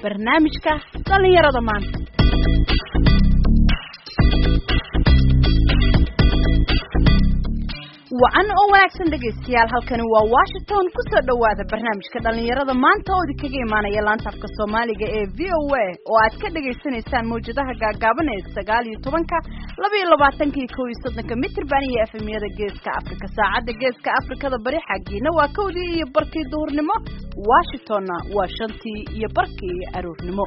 barnaamijka dhalinyarada maanta. wacan oo wanaagsan dhageystayaal, halkani waa Washington. ku soo dhawaada barnaamijka dhalinyarada maanta oo idinkaga imaanaya laanta afka Soomaaliga ee VOA oo aad ka dhageysanaysaan mowjadaha gaagaaban ee 19, 22 iyo 31 mitir iyo FM-yada Geeska Afrika. Saacada Geeska Afrikada bari xaqiina waa 1 iyo barkii duhurnimo, Washingtonna waa 5 iyo barkii aroornimo.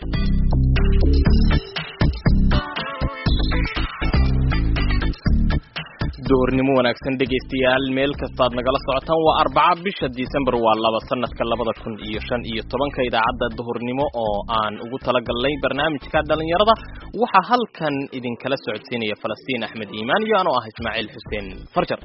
duhurnimo wanaagsan dhageystayaal, meel kasta aad nagala socotaan. waa 4 bisha December, waa 2 sanadka 2015 idaacadda duhurnimo oo aan ugu talagalnay barnaamijka dhalinyarada. waxa halkan idin kala socodsiinaya Falastiin Axmed Iimaan iyo anoo ah Ismaaciil Xuseen Farjar.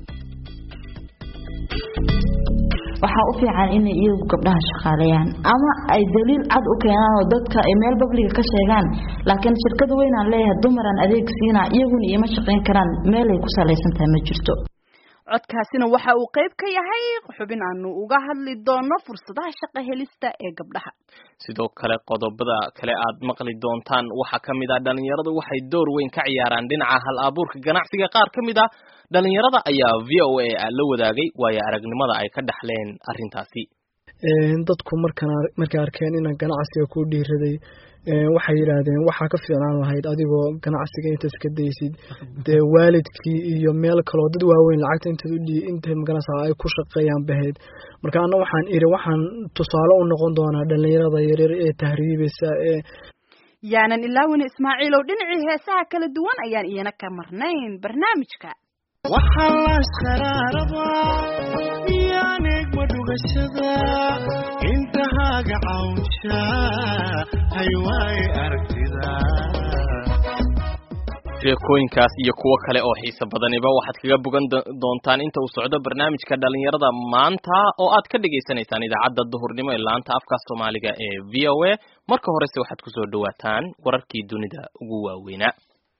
waxa u fiican in iyagu gabdhaha shaqaaleeyaan ama ay daliil cad u keenaan oo dadka ay meel public ka sheegaan, laakiin shirkadu weyn aan leeyahay dumaran adeeg siina iyaguna ima shaqeyn karaan meel ay ku saleysan tahay ma jirto. codkaasina waxa uu qayb ka yahay xubin aanu uga hadli doono fursadaha shaqo helista ee gabdhaha. sidoo kale qodobada kale aad maqli doontaan waxa kamid ah dhalinyaradu waxay door weyn ka ciyaaraan dhinaca hal abuurka ganacsiga. qaar kamid ah dhalinyarada ayaa VOA la wadaagay waayo aragnimada ay ka dhaxleen arintaasi. dadku markay arkeen in ganacsiga ku dhiiraday waxay yiraahdeen waxa ka fiican lahayd adigoo ganacsiga inta iska daysid de waalidkii iyo meel kale oo dad waaweyn lacagta inta maganaysa ay ku shaqeeyaan bahayd. marka ana waxaan tusaale u noqon doonaa dhalinyarada yaryar ee tahriibeysa yaanan ilaawina Ismaaciil oo dhinacii heesaha kala duwan ayaan iyana ka marnayn barnaamijka. waxa la sharaaraba yaaneg madugashada intahaaga cawsha hayway aragtida. sheekooyinkaas iyo kuwo kale oo xiiso badaniba waxaad kaga bogan doontaan inta uu socdo barnaamijka dhalinyarada maanta oo aad ka dhageysanaysaan idaacadda duhurnimo ee laanta afka Soomaaliga ee VOA. marka horese waxaad ku soo dhawaataan wararkii dunida ugu waaweynaa.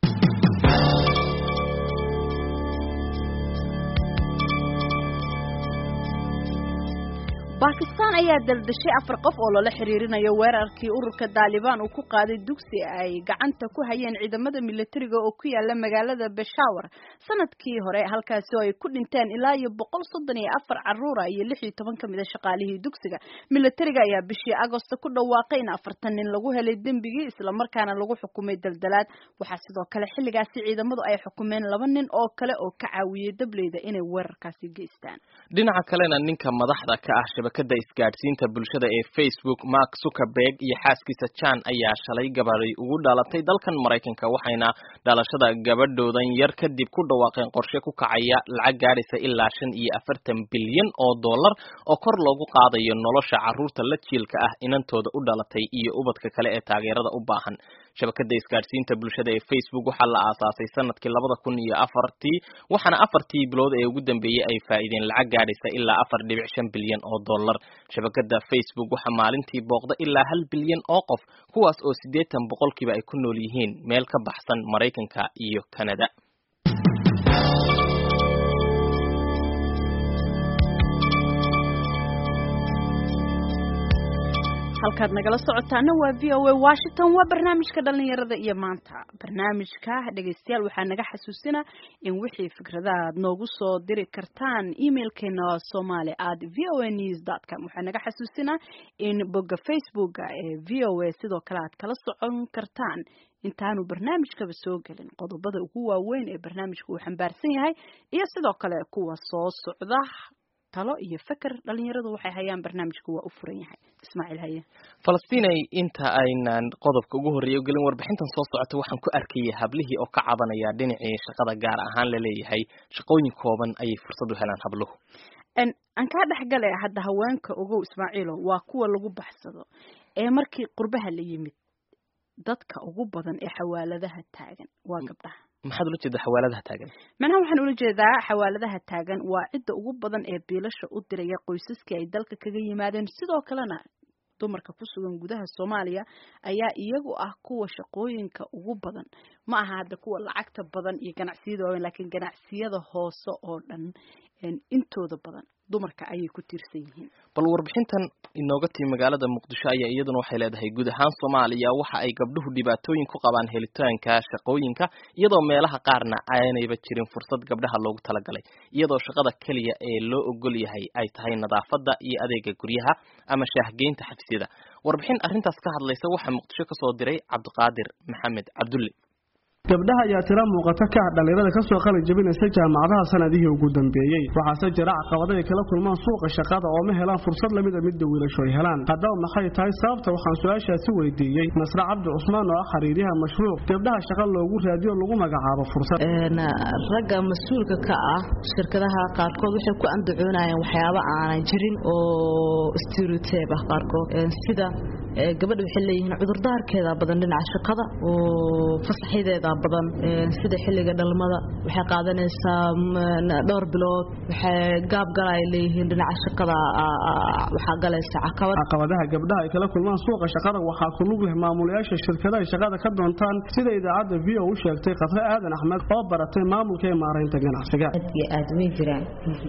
Pakistan ayaa daldashay 4 qof oo lala xiriirinayo weerarkii ururka Taliban uu ku qaaday dugsi ay gacanta ku hayeen ciidamada militariga oo ku yaala magaalada Peshawar sanadkii hore, halkaas oo ay ku dhinteen ilaa 134 carruur iyo 16 kamid ah shaqaalihii dugsiga. militariga ayaa bishii Agoosto ku dhawaaqay in 40 nin lagu helay dambigii isla markaana lagu xukumay daldalaad. waxa sidoo kale xilligaasi ciidamadu ay xukumeen 2 nin oo kale oo ka caawiyay dableyda inay weerarkaasi geystaan. dhinaca kalena ninka madaxda ka ah shabakada isgaadhsiinta bulshada ee Facebook, Mark Zuckerberg, iyo xaaskiisa Chan ayaa shalay gabadhay ugu dhalatay dalkan Mareykanka, waxayna dhalashada gabadhoodan yar kadib ku dhawaaqeen qorshe ku kacaya lacag gaaraysa ilaa 45 bilyan oo dollar oo kor loogu qaadayo nolosha carruurta la jiilka ah inantooda u dhalatay iyo ubadka kale ee taageerada u baahan. shabakada isgaadhsiinta bulshada ee Facebook waxaa la aasaasay sanadkii 2004, waxaana 4 bilood ee ugu dambeeyay ay faa'iideen lacag gaaraysa ilaa 4.5 bilyan oo dollar. shabakada Facebook waxaa maalintii booqda ilaa 1 bilyan oo qof, kuwaas oo 80% ay ku nool yihiin meel ka baxsan Mareykanka iyo Canada. halkaad nagala socotaana waa VOA Washington. waa barnaamijka dhalinyarada iyo maanta. barnaamijka dhageystayaal waxaa naga xasuusinaa in wixii fikradaha aad noogu soo diri kartaan emailkeena somali@voanews.com. waxaa naga xasuusinaa in bogga Facebook ee VOA sidoo kale aad kala socon kartaan intaanu barnaamijkaba soo gelin qodobada ugu waaweyn ee barnaamijku uu xambaarsan yahay iyo sidoo kale kuwa soo socda. talo iyo fikir dhalinyaradu waxay hayaan barnaamijku waa u furan yahay. Ismaaciil haye. Falastinay, inta aynan qodobka ugu horeeyo gelin warbixintan soo socota waxaan ku arkay hablihii oo ka cabanaya dhinacii shaqada gaar ahaan la leeyahay shaqooyin kooban ayay fursad u helaan habluhu. aan ka dhaxgalay hadda haweenka ugu Ismaaciilo waa kuwa lagu baxsado ee markii qurbaha la yimid dadka ugu badan ee xawaaladaha taagan waa gabdhaha. maxaad ula jeedaa xawaaladaha taagan? macnaha waxaan ula jeedaa xawaaladaha taagan waa cidda ugu badan ee biilasha u diraya qoysaskii ay dalka kaga yimaadeen. sidoo kalena dumarka ku sugan gudaha Soomaaliya ayaa iyagu ah kuwa shaqooyinka ugu badan. ma aha hadda kuwa lacagta badan iyo ganacsiyada waaweyn, laakiin ganacsiyada hoose oo dhan intooda badan dumarka ayay ku tiirsan yihiin. bal warbixintan inooga timi magaalada Muqdisho ayaa iyaduna waxay leedahay guud ahaan Soomaaliya waxa ay gabdhuhu dhibaatooyin ku qabaan helitaanka shaqooyinka iyadoo meelaha qaarna aanayba jirin fursad gabdhaha loogu talagalay iyadoo shaqada kaliya ee loo ogol yahay ay tahay nadaafadda iyo adeega guryaha ama shaahgeynta xafiisyada. warbixin arrintaas ka hadlaysa waxa Muqdisho ka soo diray Cabdiqaadir Maxamed Cabdulle. gabdhaha ayaa tira muuqata ka dhalinyarada ka soo qalin jabinaysa jaamacadaha sanadihii ugu dambeeyay waxaase jira caqabado ay kala kulmaan suuqa shaqada oo ma helaan fursad lamid ah midda wiilashu ay helaan haddaba maxay tahay sababta waxaan su-aashaasi weydiiyey Nasra Cabdi Cusmaan oo ah xiriiryaha mashruuc gabdhaha shaqo loogu raadiyo lagu magacaabo fursad ragga mas'uulka ka ah shirkadaha qaarkood waxay ku andacoonayaan waxyaabo aanan jirin oo stereotype ah qaarkood sida gabadha waxay leeyihiin cudurdaarkeeda badan dhinaca shaqada oo fasaxideeda badan sida xilliga dhalmada waxay qaadanaysaa dhowr bilood waxay gaab galay leeyihiin dhinaca shaqada waxa galaysa caqabadaha gabdhaha ay kala kulmaan suuqa shaqada waxa ku lug leh maamulayaasha shirkadaha shaqada ka doontaan sida idaacadda VO u sheegtay Qadre Aadan Axmed oo baratay maamulka iyo maareynta ganacsiga aad way jiraan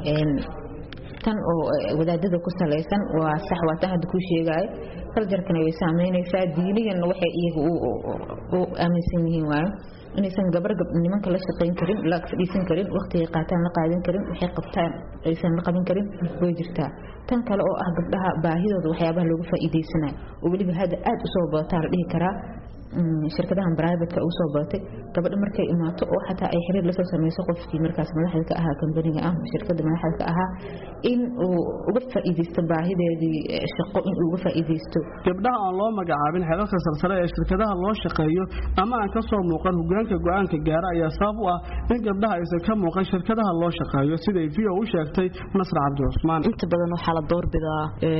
tan oo wadaadada ku salaysan waa sax waa tan hadda ku sheegay kaljarkana way saameynaysaa diinigan waxay iyagu u aaminsan yihiin waa inaysan gabar nimanka la shaqeyn karin la fadhiisan karin waqtiga qaataan la qaadan karin waxay qabtaan aysan la qaban karin way jirtaa tan kale oo ah gabdhaha baahidooda waxyaabaha lagu faa'iideysanayo oo waliba hada aad u soo bootaa la dhihi karaa shirkadahan private-ka u soo baatay gabadha markay imaato oo xataa ay xiriir la soo sameeyso qofkii markaas madaxda ka ahaa company-ga ah shirkadda madaxda ka ahaa in uu uga faa'iideysto baahideedii shaqo in uu uga faa'iideysto gabdhaha aan loo magacaabin xeerarka sarsare ee shirkadaha loo shaqeeyo ama aan ka soo muuqan hoggaanka go'aanka gaara ayaa sabab u ah in gabdhaha aysan ka muuqan shirkadaha loo shaqeeyo siday VO u sheegtay Nasra Cabdi Cusmaan inta badan waxaa la doorbidaa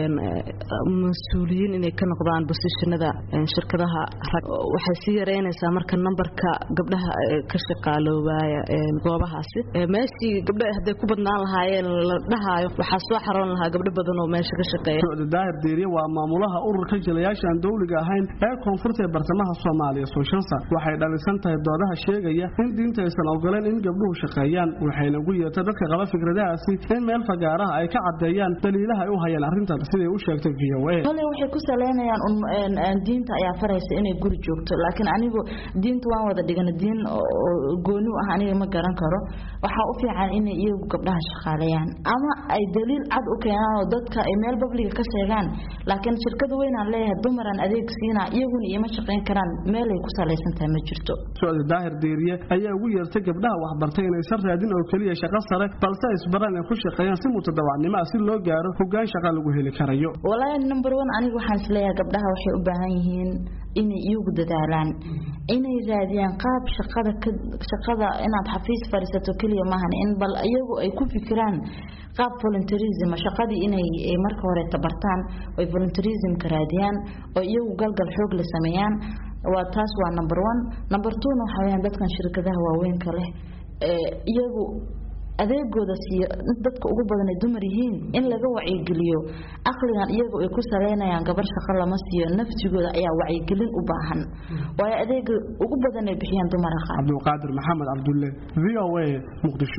mas'uuliyiin inay ka noqdaan positionada shirkadaha waxay sii yareynaysaa marka numberka gabdhaha ka shaqaaloobaya goobahaasi meeshii gabdhaha haday ku badnaan lahaayeen la dhahayo waxaa soo xaroon lahaa gabdho badan oo meesha ka shaqeeya Socda Daahir Deeriye waa maamulaha ururka jilayaasha aan dawliga ahayn ee koonfurta ee bartamaha Soomaaliya Sooshansa waxay dhalisan tahay doodaha sheegaya in diinta aysan ogoleen in gabdhuhu shaqeeyaan waxayna ugu yeertay dadka qaba fikradahaasi in meel fagaaraha ay ka cadeeyaan daliilaha ay u hayaan arrintan siday u sheegtay VOA waxay ku saleynayaan diinta ayaa faraysa inay guri joogto laakiin anigu diinta waan wada dhigan diin gooni ah aniga ma garan karo waxa u fiican in iyagu gabdhaha shaqaaleeyaan ama ay daliil cad u keenaan oo dadka ay meel public ka sheegaan laakiin shirkada weyn aan leeyahay dumaran adeeg siina iyaguna ima shaqeyn karaan meel ay ku saleysan tahay ma jirto Socda Daahir Deeriye ayaa ugu yeertay gabdhaha waxbartay inay san raadin oo kaliya shaqo sare balse isbaran ay ku shaqeeyaan si mutadawacnimo si loo gaaro hoggaan shaqo lagu heli karayo walaa number 1 anigu waxaan isleeyahay gabdhaha waxay u baahan yihiin inay iyagu dadaalaan inay raadiyaan qaab shaqada inaad xafiis fariisato kaliya maahan in bal iyagu ay ku fikiraan qaab volunteerism shaqadii inay marka hore tabartaan oo volunteerism ka raadiyaan oo iyagu galgal xoog la sameeyaan waa taas waa number 1 number 2 waxa weeyaan dadkan shirkadaha waaweyn ka leh iyagu adeegooda siiyo dadka ugu badan ay dumar yihiin in laga wacyi-geliyo aqligan iyagu ay ku saleynayaan gabar shaqo lama siiyo naftigooda ayaa wacyi-gelin u baahan waayo adeega ugu badan ay bixiyaan dumar qaar Cabdiqaadir Maxamed Cabdulle VOA Muqdisho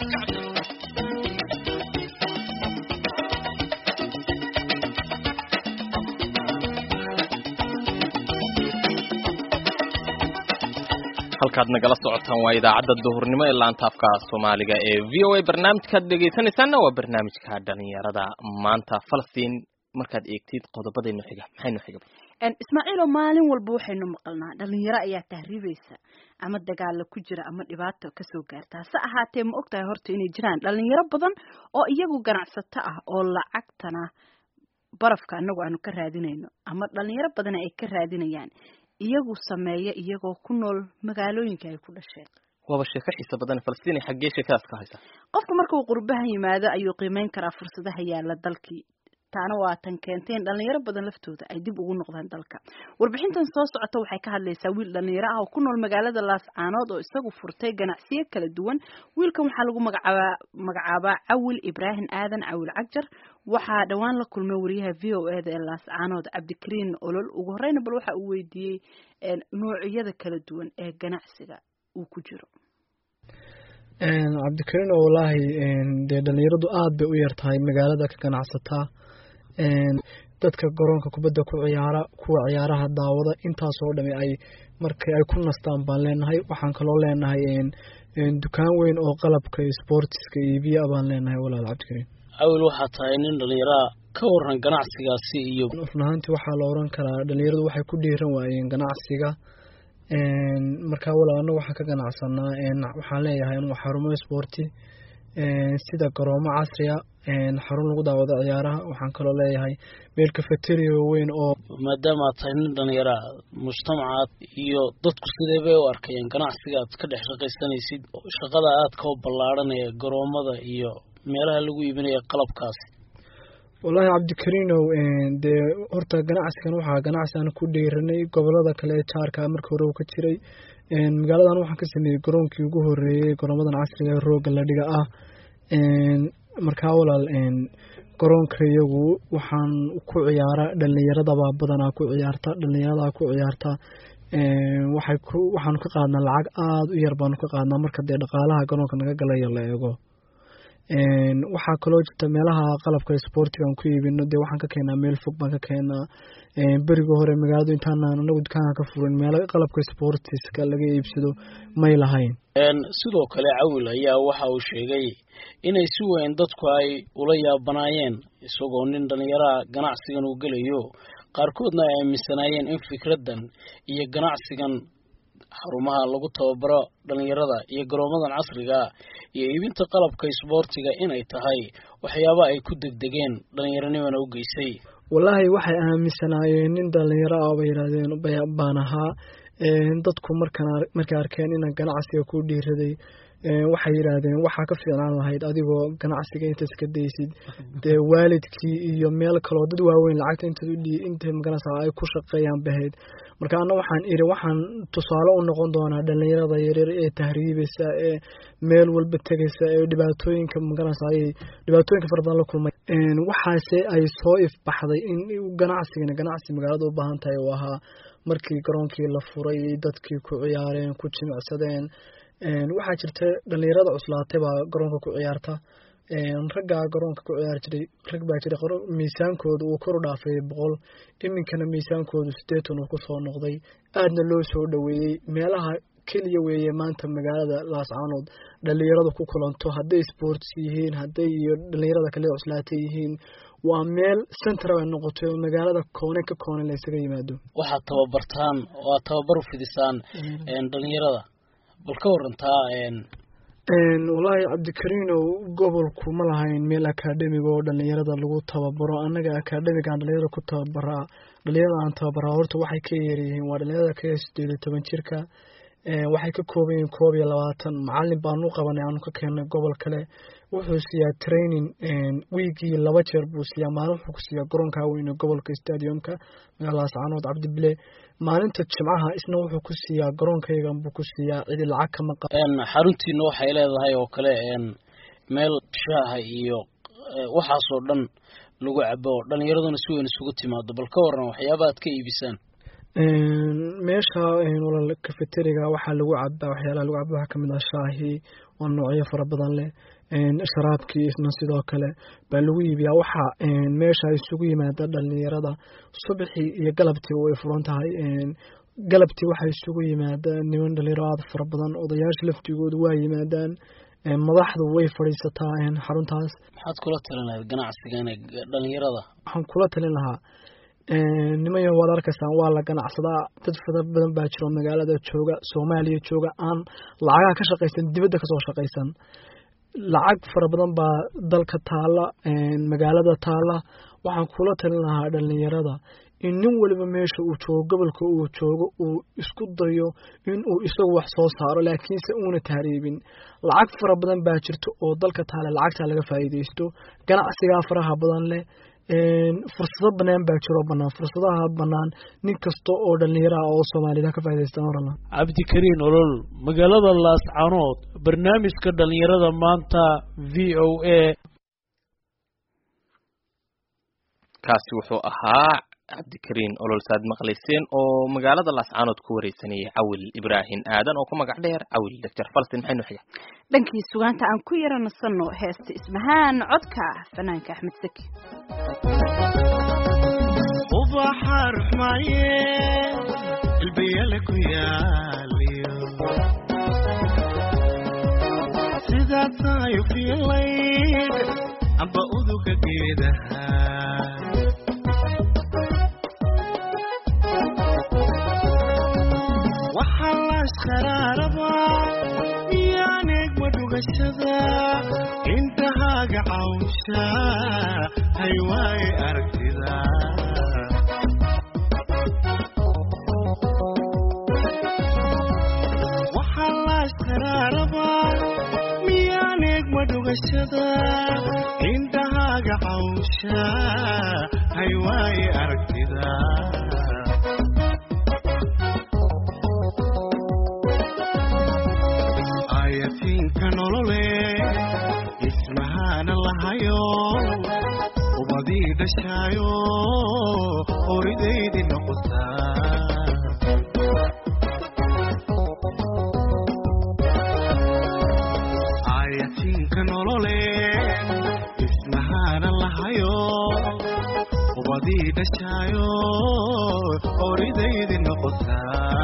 halkaad nagala socotaan waa idaacadda duhurnimo ee laanta afka Soomaaliga ee VOA barnaamijka dhageysanaysan waa barnaamijka dhalinyarada maanta Falastiin markaad eegtid qodobadeena xiga maxaynu xiga Ismaaciil oo maalin walba waxaynu maqalnaa dhalinyaro ayaa tahriibaysa ama dagaal ku jira ama dhibaato ka soo gaarta sa ahaatee ma ogtahay horta inay jiraan dhalinyaro badan oo iyagu ganacsato ah oo lacagtana barafka anagu aanu ka raadinayno ama dhalinyaro badan ay ka raadinayaan iyagu sameeya iyagoo ku nool magaalooyinka ay ku dhasheen waba sheeko xiiso badan Falastiin xaggee sheekadaas ka haysa qofku markuu qurbaha yimaado ayuu qiimeyn karaa fursadaha yaala dalkii taana waa tan keenteen dhalinyaro badan laftooda ay dib ugu noqdaan dalka warbixintan soo socota waxay ka hadlaysaa wiil dhalinyaro ah oo ku nool magaalada Laascaanood oo isagu furtay ganacsiyo kala duwan wiilkan waxaa lagu magacaabaa Awil Ibrahim Aadan Awil Cagjar waxaa dhawaan la kulmay wariyaha VOA ee Laascaanood Cabdikariin Olol ugu horreyn bal waxa uu weydiiyay noocyada kala duwan ee ganacsiga uu ku jiro cabdikariin wallaahi dee dhalinyaradu aad bay u yartahay magaalada ka ganacsataa dadka garoonka kubadda ku ciyaara kuwa ciyaaraha daawada intaasoo dhami ay markay ay ku nastaan baan leenahay. waxaan kaloo leenahay dukaan weyn oo qalabka sportiska iibiya baan leenahay walaal cabdikariin. awil waxaa tahay nin dhalinyara ka waran ganacsigaasi iyo run ahaantii waxaa la oran karaa dhalinyaradu waxay ku dhiiran waayeen ganacsiga markaa walaal waxaan ka ganacsanaa waxaan leeyahay inuu xarumo sporti sida garoomo casriya xarun lagu daawado ciyaaraha. waxaan kaloo leeyahay meel cafeteria weyn oo maadaama aad tahay nin dhalinyara mujtamacaad iyo dadku sidee bay u arkayeen ganacsiga aad ka dhex shaqaysanaysid shaqada aadka u ballaaran ee garoomada iyo meelaha lagu iibinayo qalabkaasi? wallaahi cabdikariinow dee horta ganacsigan waxaa ganacsi aan ku dhiiranay gobolada kale ee jaarka markii hore uu ka jiray. magaaladan waxaan ka sameeyey garoonkii ugu horeeyey garoomadan casriga ee rooga la dhiga ah. markaa walaal garoonka iyagu waxaan ku ciyaara dhalinyaradaba badanaa ku ciyaarta dhalinyarada ku ciyaarta waxaanu ka qaadnaa lacag aada u yar baanu ka qaadnaa marka dee dhaqaalaha garoonka naga galayo la eego. waxaa kaloo jirta meelaha qalabka sportiga aan ku iibino dee waxaan ka keenaa meel fog baan ka keenaa. beriga hore magaaladu intaanaan anagu dukaanka ka furin meelo qalabka sportiska laga iibsado may lahayn. sidoo kale cawil ayaa waxa uu sheegay inay si weyn dadku ay ula yaabanaayeen isagoo nin dhalinyara ganacsigan uu gelayo qaarkoodna ay aaminsanaayeen in fikradan iyo ganacsigan xarumaha lagu tababaro dhalinyarada iyo garoomadan casriga iyo iibinta qalabka sportiga inay tahay waxyaabo ay ku degdegeen dhalinyaranimana u geysay. wallaahi waxay aaminsanaayeen nin dhalinyaro ah bay yiraahdeen baan ahaa dadku markay arkeen inaan ganacsiga ku dhiiraday waxay yiraahdeen waxaa ka fiicnaan lahayd adigoo ganacsiga intaad iska daysid dee waalidkii iyo meel kaloo dad waaweyn lacagta intay maganaysaa ay ku shaqeeyaan bahayd. marka ana waxaan tusaale u noqon doonaa dhalinyarada yaryar ee tahriibaysa ee meel walba tegaysa ee dhibaatooyinka maganaysaa ay dhibaatooyinka fara badan la kulmay. waxaase ay soo ifbaxday in ganacsi magaalada u baahan tahay uu ahaa markii garoonkii la furay dadkii ku ciyaareen ku jimicsadeen. waxaa jirta dhalinyarada cuslaatay baa garoonka ku ciyaarta. raggaa garoonka ku ciyaar jiray rag baa jira miisaankooda uu kor u dhaafay 100 iminkana miisaankoodu 80 uu kusoo noqday aadna loo soo dhaweeyey. meelaha keliya weeye maanta magaalada Laascaanood dhalinyarada ku kulanto hadday sports yihiin hadday iyo dhalinyarada kale cuslaatay yihiin waa meel center ay noqoto magaalada koone ka koone la isaga yimaado. waxaad tababartaan oo aad tababar u fidisaan dhalinyarada bal ka warantaa wallaahi cabdikariinow gobolku ma lahayn meel academic oo dhalinyarada lagu tababaro. anaga academic aan dhalinyarada ku tababaraa dhalinyarada aan tababaraa horta waxay ka yaryihiin waa dhalinyarada ka 18 jirka waxay ka kooban yihiin 21 macallin baan u qabanay aanu ka keenay gobol kale wuxuu siiyaa training weekii 2 jeer buu siiyaa maalin wuxuu ku siiyaa garoonka weyn ee gobolka stadiumka magaalada Laascaanood Cabdibile maalinta jimcaha isna wuxuu ku siiyaa garoonkayga buu ku siiyaa cid lacag kama qabo. xaruntiina waxay leedahay oo kale meel shaaha iyo waxaas oo dhan lagu cabo dhalinyaraduna si weyn isugu timaado bal ka waran waxyaabaha aad ka iibisaan? meesha walaal cafeteria waxaa lagu cabaa waxyaalaha lagu cabaa waxaa kamid ah shaahi waa noocyo fara badan leh sharaabkii isna sidoo kale baa lagu iibiyaa. waxaa meesha isugu yimaada dhalinyarada subaxii iyo galabtii way furan tahay. galabtii waxaa isugu yimaada niman dhalinyaro aad fara badan odayaasha laftigoodu waa yimaadaan madaxdu way fadhiisataa xaruntaas. maxaad kula talin lahayd ganacsigan dhalinyarada? waxaan kula talin lahaa nimanyo waad arkaysaan waa la ganacsadaa dad fara badan baa jiro magaalada jooga Soomaaliya jooga aan lacagaha ka shaqaysan dibadda ka soo shaqaysan. lacag fara badan baa dalka taala magaalada taala. waxaan kula talin lahaa dhalinyarada in nin waliba meesha uu joogo gobolka uu joogo uu isku dayo in uu isagu wax soo saaro laakiinse uuna tahriibin. lacag fara badan baa jirto oo dalka taala lacagta laga faa'iideysto ganacsiga faraha badan leh fursado banaan baa jiro fursadaha banaan nin kasta oo dhalinyaro oo Soomaalida ka faa'iideysan orana. Cabdikariin Olol magaalada Laascaanood barnaamijka dhalinyarada maanta VOA kaasi wuxuu ahaa cabdikariin ololsaad maqlayseen oo magaalada laascaanood ku wareysanayay cawil ibraahim aadan oo ku magac dheer cawil Dr. Falsin maxaynu xiga dhankii sugaanta aan ku yaranasano heesta ismahaan codka fanaanka Axmed Saki وبحر معي البيالك وياليو سيدا صايو في الليل عم بقودك كده وحلاش خراربا يا نجم دوغشدا انت حاجة عوشا هيواي اركتدا انت هاجا عوشا هيواي اركتدا آياتين كنولولي اسمها نالهايو وبدي دشايو اوريدي دي نقصا وبدي دشايو أريد النقطة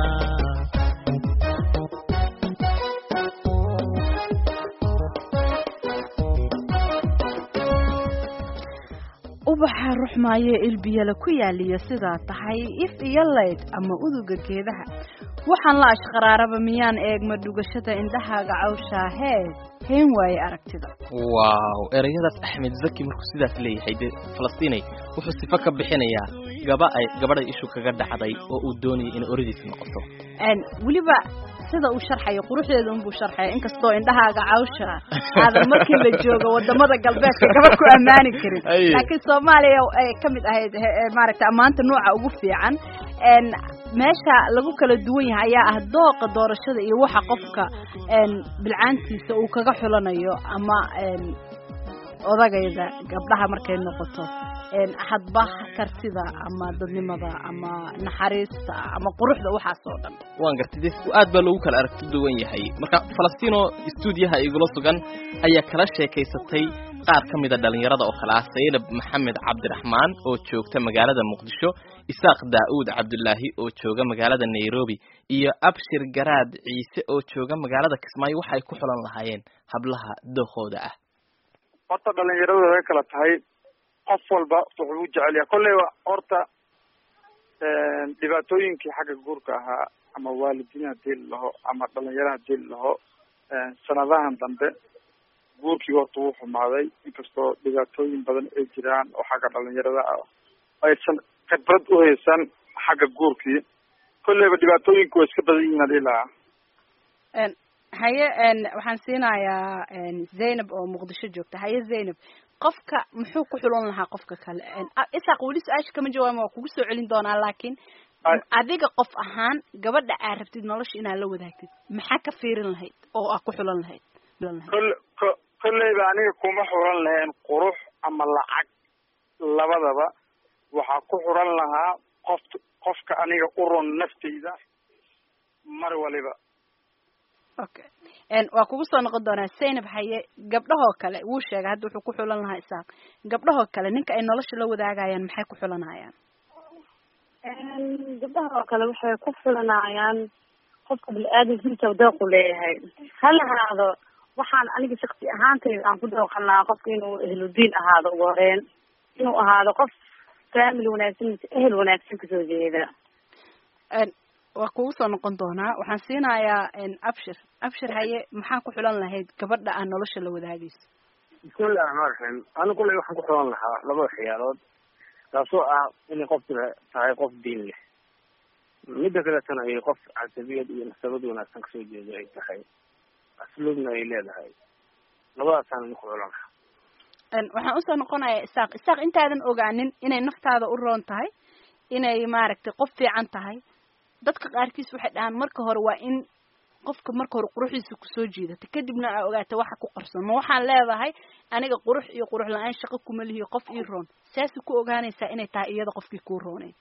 ubaxa ruxmaaye ilbiyala ku yaaliyo sidaa tahay if iyo layd ama uduga geedaha waxaan la ashqaraaraba miyaan eegma dhugashada indhahaaga cawshaa heen waaye aragtida waaw erayadaas Axmed Zaki markuu sidaas leeyahay Falastiin wuxuu sifa ka bixinayaa gabadha ishu kaga dhacday oo uu doonayay in oradiis noqoto waliba sida uu sharxay quruxdeeda uu sharxay inkastoo indhahaaga cawsha aad markii la joogo wadamada galbeedka gabadh ku amaani karin laakiin Soomaaliya ay kamid ahayd maaragtay amaanta nooca ugu fiican meesha lagu kala duwan yahay ayaa ah dooqa doorashada iyo waxa qofka bilcaantiisa uu kaga xulanayo ama odagayda gabdhaha markay noqoto hadba kartida ama dadnimada ama naxariista ama quruxda waxaas oo dhan waan gartay aad baa lagu kala aragti duwan yahay marka Falastino stuudiyaha igula sugan ayaa kala sheekaysatay qaar kamid ah dhalinyarada oo kala ah Sayyid Maxamed Cabdiraxmaan oo joogta magaalada Muqdisho Isaaq Daawud Cabdullaahi oo jooga magaalada Nairobi iyo Abshir Garaad Ciise oo jooga magaalada Kismaayo waxay ku xulan lahaayeen hablaha doqooda ah horta dhalinyarada way kala tahay qof walba wuxuu u jecel yahay kolley horta dhibaatooyinkii xagga guurka ahaa ama waalidiin hadii laho ama dhalinyaro hadii laho sanadahan dambe guurkii horta wuu xumaaday inkastoo dhibaatooyin badan ay jiraan oo xagga dhalinyarada aysan khibrad u haysan xagga guurkii kolleyba dhibaatooyinku way iska badan yihiin hadii lahaa haye waxaan siinayaa Zainab oo Muqdisho joogta haye Zainab qofka muxuu ku xulan lahaa qofka kale isaaq wali su'aasha kama jawaabo waa kugu soo celin doonaa laakiin adiga qof ahaan gabadha aad rabtid nolosha inaad la wadaagtid maxaa ka fiirin lahayd oo aad ku xulan lahayd kolleyba aniga kuma xulan lahayn qurux ama lacag labadaba waxaa ku xulan lahaa qofka aniga u ron naftayda mar waliba okay waa kugu soo noqon doonaa Zainab haye gabdhaha kale wuu sheegay hadda wuxuu ku xulan lahaa isaaq gabdhaha kale ninka ay nolosha la wadaagayaan maxay ku xulanayaan gabdhaha kale waxay ku xulanayaan qofka bini'aadamkiisa dooq u leeyahay hal ahaado waxaan aniga shakhsi ahaantayda aan ku dooqan lahaa qofka inuu ehludiin ahaado ugu horeen inuu ahaado qof family wanaagsan ehel wanaagsan kasoo jeeda waa kugu soo noqon doonaa waxaan siinayaa Abshir haye maxaa ku xulan lahayd gabadha aan nolosha la wadaagayso bismillahi rahmaani rahiim anigu kulay waxaan ku xulan lahaa laba waxyaalood taasoo ah inay qofku tahay qof diin leh midda kale tan ay qof casabiyad iyo nasabad wanaagsan kasoo jeedo ay tahay asluubna ay leedahay labadaasaan ku xulan lahaa waxaan usoo noqonayaa isaaq intaadan ogaanin inay naftaada u roon tahay inay maaragtay qof fiican tahay dadka qaarkiis waxay dhahaan marka hore waa in qofka marka hore quruxdiisa kusoo jiidata kadibna aa ogaata waxa ku qarsoon ma waxaan leedahay aniga qurux iyo qurux la-aan shaqo kuma lihi qof ii roon saasi ku ogaanaysaa inay tahay iyada qofkii kuu rooneyd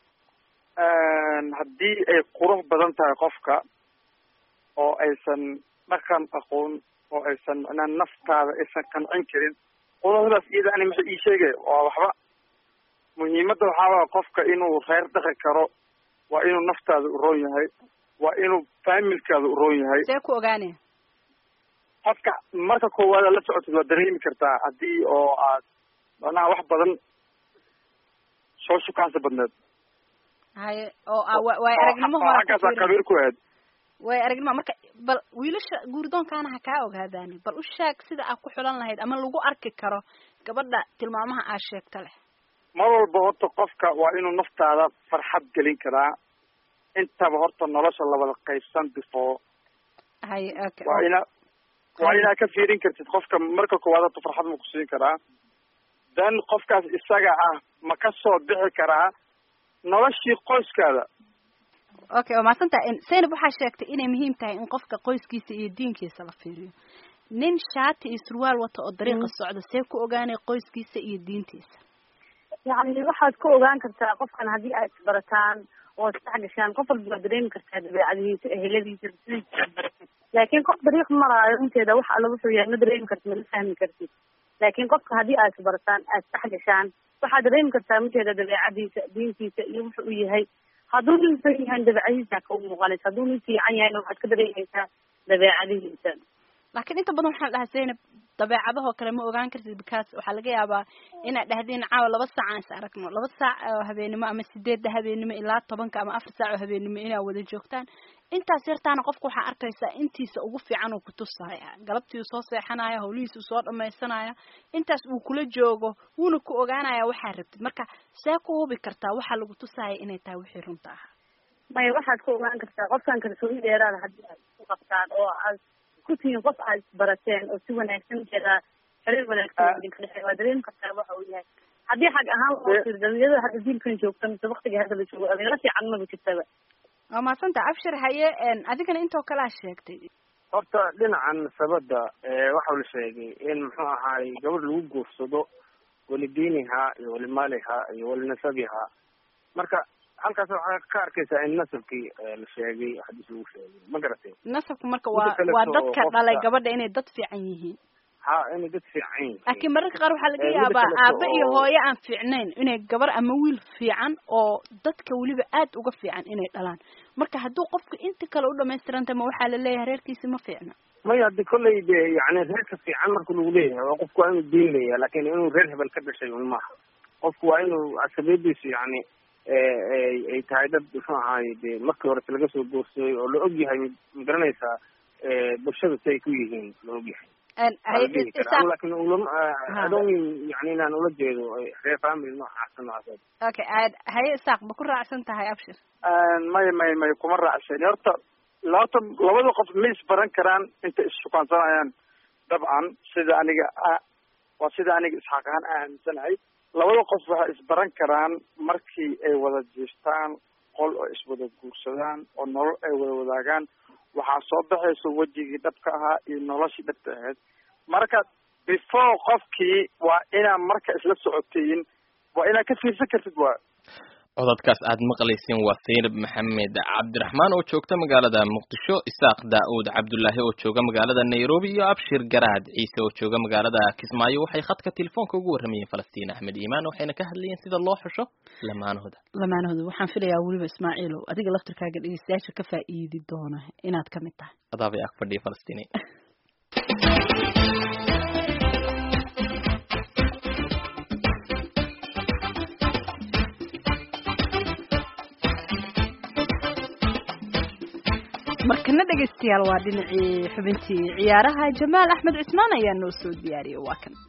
haddii ay qurux badan tahay qofka oo aysan dhaqan aqoon oo aysan macnaha naftaada aysan qancin karin quruxdaas iyada ani maxay ii sheegay waa waxba muhiimadda waxaa waa qofka inuu reer dhaqi karo waa inuu naftaada u roon yahay waa inuu faamilkaada u roon yahay see ku ogaanaya qofka marka koowaada la socotid waa dareemi kartaa haddii oo aad macnaha wax badan soo shukaansa badneed haye oo waay aragnimo hore xaggaasa kabiir ku aad way aragnimo marka bal wiilasha guurdoonkaana ha kaa ogaadaani bal u sheeg sida aad ku xulan lahayd ama lagu arki karo gabadha tilmaamaha aad sheegta leh mar walba horta qofka waa inuu naftaada farxad gelin karaa intaba horta nolosha labada qaybsan before haye okay waa inaad ka fiirin kartid qofka marka koowaad horta farxad ma kusiin karaa then qofkaas isaga ah ma ka soo bixi karaa noloshii qoyskaada okay waa mahadsantahay Zainab waxaa sheegtay inay muhiim tahay in qofka qoyskiisa iyo diinkiisa la fiiriyo nin shaati iyo surwaal wato oo dariiqa socda see ku ogaanay qoyskiisa iyo diintiisa yacni waxaad ku ogaan kartaa qofkan haddii aad isbarataan oo isdhex gashaan qof walba waad dareemi kartaa dabeecadihiisa eheladiisa laakiin qof dariiq maraayo inteeda wax alla wuxuu yahay ma dareemi kartid mala fahmi kartid laakiin qofka haddii aad isbarataan aad isdhex gashaan waxaad dareemi kartaa inteeda dabeecadiisa diintiisa iyo wuxuu u yahay hadduu nin san yahay dabeecadihiisa ka u muuqanaysa hadduu nin fiican yahayna waxaad ka dareemaysaa dabeecadihiisa laakiin inta badan waxaan dhahaa Zainab dabeecadahoo kale ma ogaan kartid because waxaa laga yaabaa inaad dhahdeen caawa 2 saac aan is aragno 2 saac oo habeenimo ama 8 habeenimo ilaa 10 ama 4 saac oo habeenimo inaad wada joogtaan intaas yartaana qofku waxaa arkaysaa intiisa ugu fiican uu ku tusaya galabtii uu soo seexanaya hawlihiisa uu soo dhamaysanaya intaas uu kula joogo wuuna ku ogaanaya waxaa rabtid marka see ku hubi kartaa waxa lagu tusaya inay tahay wixii runta ah maya waxaad ku ogaan kartaa qofkan kalsooni dheeraada haddii aad ku qabtaan oo aad ku tihiin qof aad barateen oo si wanaagsan jeedaa xiriir wanaagsan idinka dhexeeya waa dareemi kartaa waxa uu yahay haddii xag ahaan loo fiiriyo dhalinyarada hadda diilkan joogta mise waktiga hadda la joogo dhalinyaro fiican maba jirtaba waa mahadsanta abshir haye adigana intoo kale aa sheegtay horta dhinacan sabada waxa la sheegay in muxuu ahaay gabadh lagu guursado walidiiniha iyo walimaaliha iyo walinasabiha marka halkaas waxaa ka arkaysaa in nasabkii la sheegay xadiis lagu sheegay ma garatay nasabku marka waa dadka dhalay gabadha inay dad fiican yihiin ha inay dad fiican yihiin laakiin mararka qaar waxaa laga yaabaa aabe iyo hooyo aan fiicnayn inay gabar ama wiil fiican oo dadka weliba aad uga fiican inay dhalaan marka hadduu qofku inta kale u dhamaystiranta ma waxaa la leeyahay reerkiisi ma fiicna maya haddi kolley de yani reerka fiican marka lagu leeyahay waa qofku waa inuu diin leeyahay laakin inuu reer hebel ka dhashay un maaha qofku waa inuu asabiyadiisu yani ay tahay dad muxuu ahaay de markii hore laga soo guursaday oo la og yahay magaranaysaa bulshada si ay ku yihiin la og yahay lakin adoon yani inaan ula jeedo reer family noocaas okay haye isaaq ma ku raacsan tahay abshir may kuma raacsan horta labada qof ma isbaran karaan intay isshukaansanayaan dabcan sida aniga waa sida aniga isxaaq ahaan aaminsanahay labada qof waxay isbaran karaan markii ay wada jiiftaan qol oo iswada guursadaan oo nolol ay wada wadaagaan waxaa soo baxayso wejigii dhabka ahaa iyo noloshii dhabka ahayd marka before qofkii waa inaad marka isla socotiin waa inaad ka fiirsan kartid waa codadkaas aad maqlayseen waa Zainab Maxamed Cabdiraxmaan oo joogta magaalada Muqdisho Isaaq Daawud Cabdullaahi oo jooga magaalada Nairobi iyo Abshir Garaad Ciise oo jooga magaalada Kismaayo waxay khadka telefoonka ugu waramayeen Falastiin Axmed Iimaan waxayna ka hadlayeen sida loo xusho lamaanahooda waxaan filayaa waliba Ismaaciilow adiga laftirkaaga dhageystayaasha ka faa'iidi doona inaad ka mid tahay adaabay ag fadhiya Falastiin markana dhageystayaal waa dhinacii xubintii ciyaaraha Jamaal Axmed Cismaan ayaa noo soo diyaariyay waa kan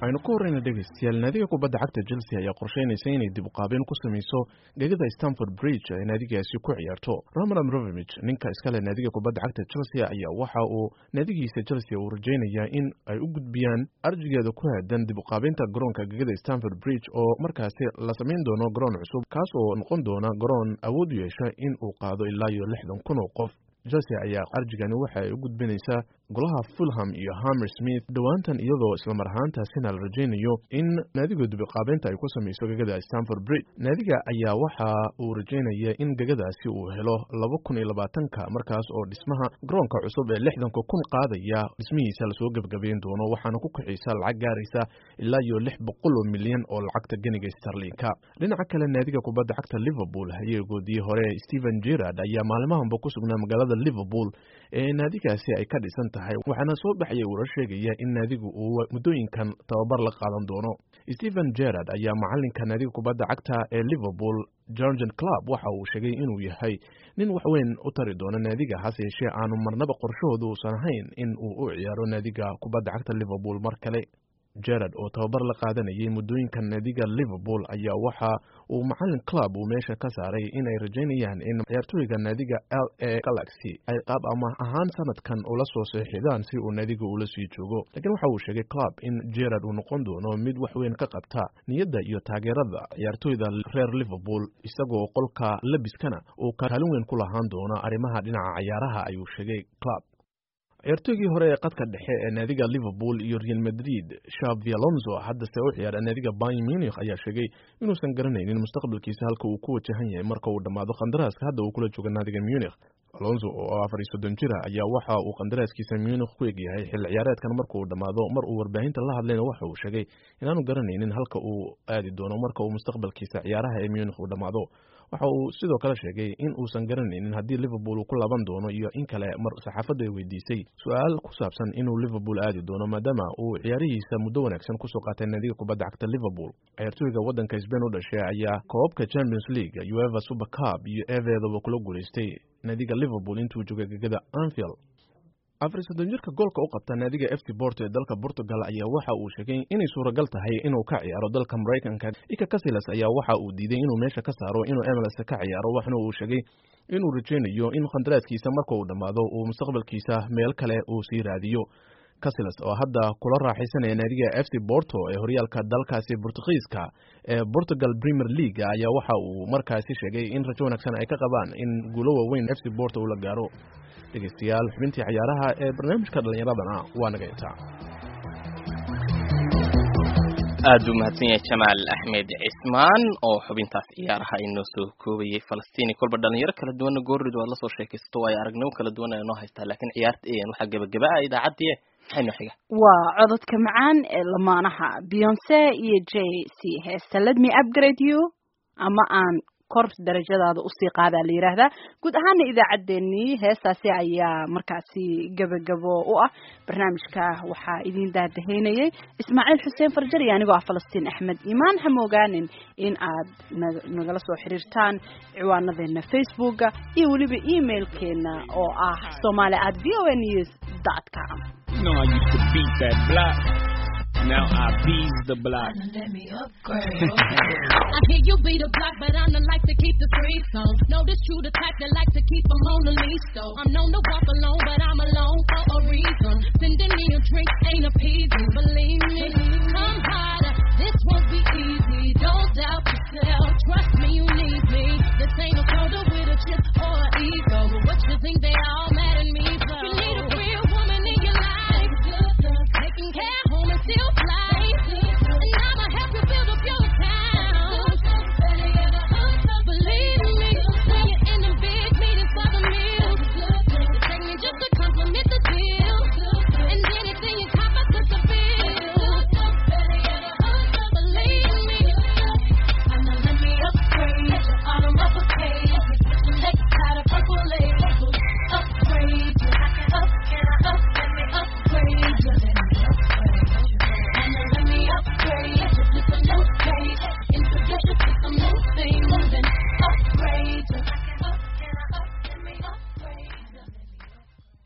aynu ku horeyna dhegeystayaal naadiga kubadda cagta Chelsea ayaa qorsheynaysa inay dib u qaabin ku sameyso gegada Stamford Bridge ee naadigaasi ku ciyaarto. Roman Abramovich ninka iska leh naadiga kubadda cagta Chelsea ayaa waxa uu naadigiisa Chelsea uu rajeynayaa in ay u gudbiyaan arjigeeda ku aadan dib u qaabinta garoonka gegada Stamford Bridge oo markaasi la sameyn doono garoon cusub kaas oo noqon doona garoon awood u yeesha in uu qaado ilaa 60,000 oo qof. Chelsea ayaa arjigani waxa ay u gudbinaysaa golaha Fulham iyo Hammersmith dhawaantan iyadoo isla mar ahaantaasina la rajeynayo in naadiga dib u qaabinta ay ku sameyso gegada Stamford Bridge. Naadiga ayaa waxa uu rajeynaya in gegadaasi uu helo 2020 markaas oo dhismaha garoonka cusub ee 60,000 qaadaya dhismihiisa la soo gabagabeyn doono waxaana ku kixisa lacag gaaraysa ilaa 600 milyan oo lacagta ganiga sterlinka. Dhinaca kale naadiga kubadda cagta Liverpool hayeegoodii hore Steven Gerrard ayaa maalmahanba ku sugnaa magaalada Liverpool ee naadigaasi ay ka dhisan tahay waxaana soo baxay warar sheegaya in naadigu uu muddooyinkan tababar la qaadan doono. Steven Gerrard ayaa macalinka naadiga kubadda cagta ee Liverpool Jurgen Klopp waxa uu sheegay inuu yahay nin wax weyn u tari doona naadiga hase yeeshee aanu marnaba qorshahoodu uusan ahayn in uu u ciyaaro naadiga kubadda cagta Liverpool mar kale. Gerrard oo tababar la qaadanayay muddooyinkan naadiga Liverpool ayaa waxa uu macallin Klopp uu meesha ka saaray in ay rajeynayaan in ciyaartooyga naadiga LA Galaxy ay qaab ama ahaan sanadkan ula soo saxiixdaan si uu naadiga ula sii joogo. Laakiin waxa uu sheegay Klopp in Gerrard uu noqon doono mid wax weyn ka qabta niyadda iyo taageerada ciyaartooyda reer Liverpool isagoo qolka labiskana uu kaalin weyn ku lahaan doono arrimaha dhinaca ciyaaraha ayuu sheegay Klopp. ciyaartoygii hore ee qadka dhexe ee naadiga Liverpool iyo Real Madrid Xabi Alonso hadda se u ciyaara naadiga Bayern Munich ayaa sheegay inuusan garanaynin mustaqbalkiisa halka uu ku wajahan yahay marka uu dhamaado qandaraaska hadda uu kula joogo naadiga Munich. Alonso oo 34 jir ah ayaa waxa uu qandaraaskiisa Munich ku eegyahay xil ciyaareedkan marka uu dhamaado mar uu warbaahinta la hadlayna waxa uu sheegay inaanu garanaynin halka uu aadi doono marka uu mustaqbalkiisa ciyaaraha ee Munich uu dhamaado. waxa uu sidoo kale sheegay in uusan garanaynin haddii Liverpool uu ku laaban doono iyo in kale mar saxaafadda ay weydiisay su'aal ku saabsan inuu Liverpool aadi doono maadaama uu ciyaarihiisa muddo wanaagsan ku soo qaatay naadiga kubadda cagta Liverpool. ciyaartoyga waddanka Spain u dhashay ayaa koobka Champions League, UEFA Super Cup iyo FA kula guuleystay naadiga Liverpool intuu joogay gegada Anfield. Afar-iyo-soddon-jirka goolka u qabta naadiga FC Porto ee dalka Portugal ayaa waxa uu sheegay inay suuragal tahay inuu ka ciyaaro dalka Mareykanka. Iker Casillas ayaa waxa uu diiday inuu meesha ka saaro inuu MLS ka ciyaaro waxna uu sheegay inuu rajeynayo in qandaraaskiisa marka uu dhamaado uu mustaqbalkiisa meel kale uu sii raadiyo. Casillas oo hadda kula raaxaysanaya naadiga FC Porto ee horyaalka dalkaasi Portugiiska ee Portugal Premier League ayaa waxa uu markaasi sheegay in rajo wanaagsan ay ka qabaan in guulo waaweyn FC Porto uu la gaaro. dhegeystayaal xubintii ciyaaraha ee barnaamijka dhalinyaradana waa naga intaa. aad u mahadsan yahay Jamaal Axmed Cismaan oo xubintaas ciyaaraha inoo soo koobayay. Falastiini kolba dhalinyaro kala duwan goorrid waa la soo sheekaysto ay aragnimo kala duwan ay noo haystaa laakiin ciyaarta waxa gabagaba ah idaacadii maxay xiga waa codadka macaan ee lamaanaha Beyoncé iyo Jay-Z heesta Let Me Upgrade You ama aan kor darajadaada u sii qaada la yiraahdaa. guud ahaan idaacadeennii heestaasi ayaa markaasi gabagabo u ah barnaamijka. waxaa idin daadaheynayay Ismaaciil Xuseen Farjar iyo anigoo ah Falastiin Axmed Imaan. ha moogaanin in aad nagala soo xiriirtaan ciwaanadeena Facebook iyo weliba emailkeena oo ah somali@voanews.com. I used to beat that block. Now I bees the block. Let me upgrade. I hear you be the block, but I'm the like to keep the free zone. Notice you the type that like to keep them on the leash, though. I'm known to walk alone, but I'm alone for a reason. Sending me a drink ain't appeasing, believe me. Come harder, this won't be easy. Don't doubt yourself.